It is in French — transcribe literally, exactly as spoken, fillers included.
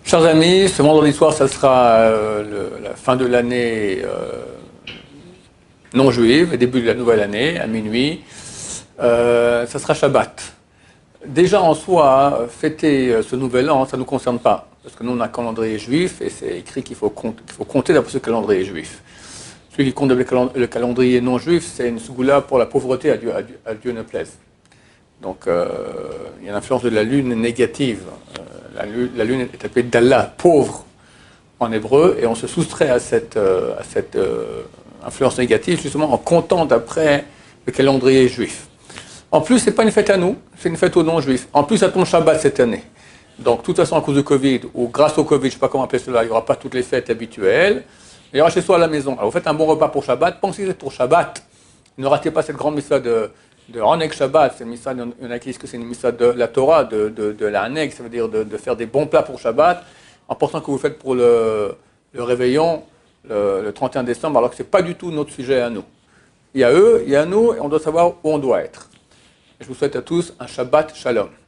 Chers amis, ce vendredi soir, ça sera euh, le, la fin de l'année euh, non juive, le début de la nouvelle année, à minuit. Euh, ça sera Shabbat. Déjà en soi, fêter euh, ce nouvel an, ça ne nous concerne pas. Parce que nous, on a un calendrier juif et c'est écrit qu'il faut, compte, qu'il faut compter d'après ce calendrier juif. Celui qui compte le calendrier non juif, c'est une sougoula pour la pauvreté, à Dieu, à Dieu, à Dieu ne plaise. Donc, euh, il y a l'influence de la lune négative. Euh, la, lune, la lune est appelée d'Allah, pauvre en hébreu, et on se soustrait à cette, euh, à cette euh, influence négative justement en comptant d'après le calendrier juif. En plus, ce n'est pas une fête à nous, c'est une fête aux non-juifs. En plus, ça tombe Shabbat cette année. Donc, de toute façon, à cause du Covid, ou grâce au Covid, je ne sais pas comment appeler cela, il n'y aura pas toutes les fêtes habituelles. Il y aura chez soi à la maison. Alors, vous faites un bon repas pour Shabbat, pensez que c'est pour Shabbat. Ne ratez pas cette grande missa de, de Haneg Shabbat. C'est une missa, il y en a qui disent que c'est une missa de la Torah, de, de, de la Haneg, ça veut dire de, de faire des bons plats pour Shabbat, en pensant que vous faites pour le, le réveillon le, le trente et un décembre, alors que ce n'est pas du tout notre sujet à nous. Il y a eux, il y a nous, et on doit savoir où on doit être. Je vous souhaite à tous un Shabbat Shalom.